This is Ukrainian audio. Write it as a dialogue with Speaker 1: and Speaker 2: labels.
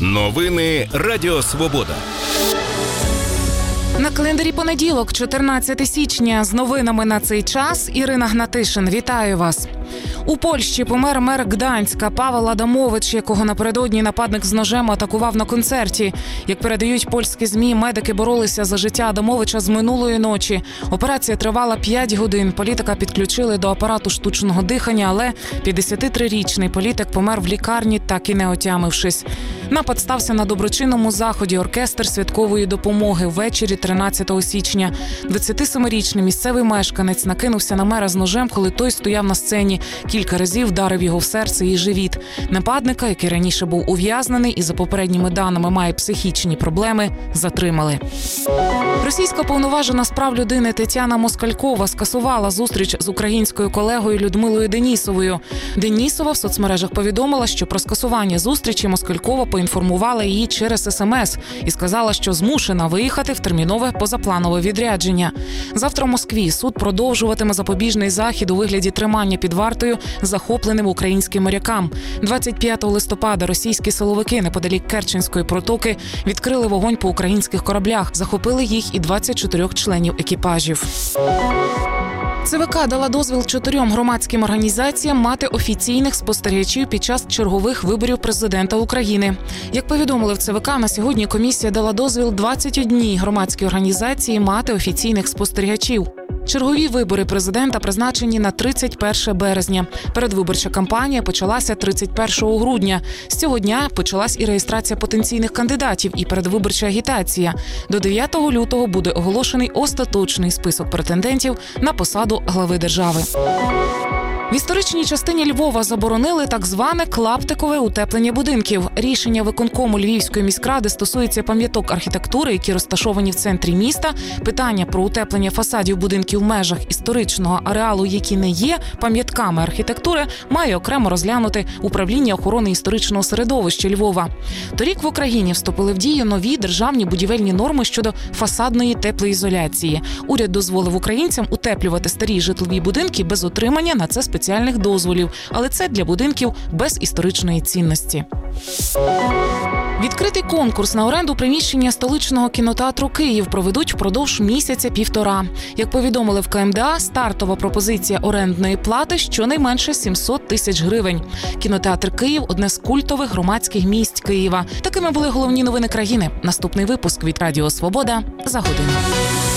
Speaker 1: Новини Радіо Свобода.
Speaker 2: На календарі понеділок, 14 січня. З новинами на цей час Ірина Гнатишин. Вітаю вас. У Польщі помер мер Гданська Павел Адамович, якого напередодні нападник з ножем атакував на концерті. Як передають польські ЗМІ, медики боролися за життя Адамовича з минулої ночі. Операція тривала 5 годин. Політика підключили до апарату штучного дихання, але 53-річний політик помер в лікарні, так і не отямившись. Напад стався на доброчинному заході «Оркестр святкової допомоги» ввечері 13 січня. 27-річний місцевий мешканець накинувся на мера з ножем, коли той стояв на сцені. Кілька разів вдарив його в серце і живіт. Нападника, який раніше був ув'язнений і за попередніми даними має психічні проблеми, затримали. Російська повноважена з прав людини Тетяна Москалькова скасувала зустріч з українською колегою Людмилою Денісовою. Денісова в соцмережах повідомила, що про скасування зустрічі Москалькова поінформувала її через СМС і сказала, що змушена виїхати в термінове позапланове відрядження. Завтра в Москві суд продовжуватиме запобіжний захід у вигляді тримання під вартою захопленим українським морякам. 25 листопада російські силовики неподалік Керченської протоки відкрили вогонь по українських кораблях. Захопили їх і 24 членів екіпажів. ЦВК дала дозвіл 4 громадським організаціям мати офіційних спостерігачів під час чергових виборів президента України. Як повідомили в ЦВК, на сьогодні комісія дала дозвіл 21 громадській організації мати офіційних спостерігачів. Чергові вибори президента призначені на 31 березня. Передвиборча кампанія почалася 31 грудня. З цього дня почалась і реєстрація потенційних кандидатів, і передвиборча агітація. До 9 лютого буде оголошений остаточний список претендентів на посаду глави держави. В історичній частині Львова заборонили так зване клаптикове утеплення будинків. Рішення виконкому Львівської міськради стосується пам'яток архітектури, які розташовані в центрі міста. Питання про утеплення фасадів будинків в межах історичного ареалу, які не є пам'ятками архітектури, має окремо розглянути Управління охорони історичного середовища Львова. Торік в Україні вступили в дію нові державні будівельні норми щодо фасадної теплоізоляції. Уряд дозволив українцям утеплювати старі житлові будинки без отримання на це спеціальних дозволів, але це для будинків без історичної цінності. Відкритий конкурс на оренду приміщення столичного кінотеатру «Київ» проведуть впродовж місяця-півтора. Як повідомили в КМДА, стартова пропозиція орендної плати щонайменше 700 тисяч гривень. Кінотеатр «Київ» – одне з культових громадських місць Києва. Такими були головні новини країни. Наступний випуск від Радіо Свобода за годину.